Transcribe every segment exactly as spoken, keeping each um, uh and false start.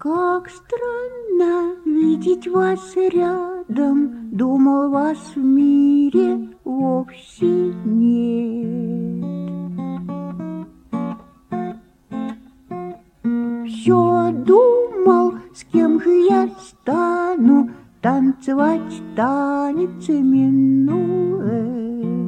Как странно видеть вас рядом, думал, вас в мире вовсе нет. Все думал, с кем же я стану танцевать танец минуэт.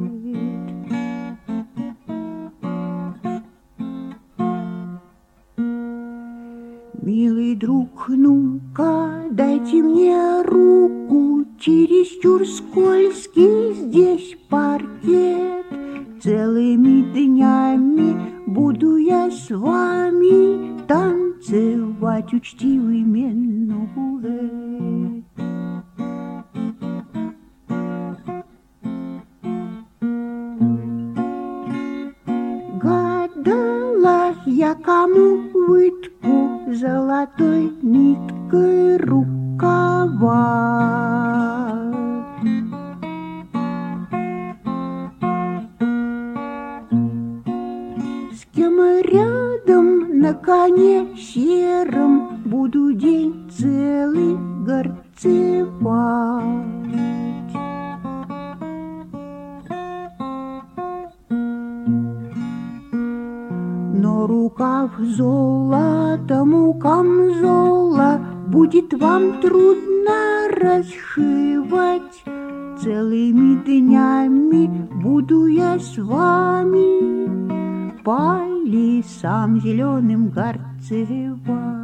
Милый друг, ну-ка, дайте мне руку, чересчур скользкий здесь паркет. Целыми днями буду я с вами танцевать учтивый минуэт. Гадала я, кому вытку золотой ниткой рукава. С кем рядом на коне сером буду день целый горцевать. Но рукав золотому камзола будет вам трудно расшивать. Целыми днями буду я с вами по лесам зеленым горцевать.